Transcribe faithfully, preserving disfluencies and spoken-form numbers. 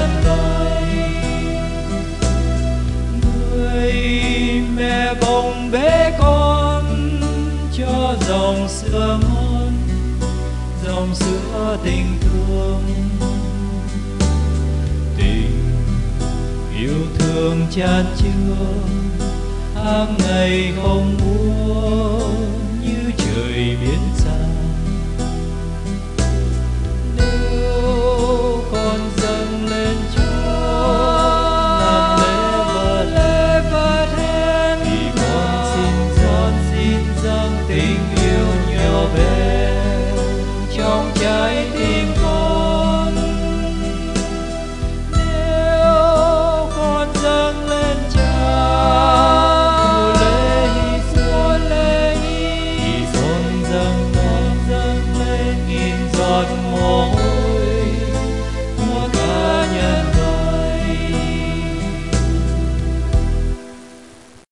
tràn đầy. Người mẹ bồng bế con cho dòng sữa ngon, dòng sữa tình thương. Tình yêu thương chan chứa hàng ngày không mua như trời biến xa.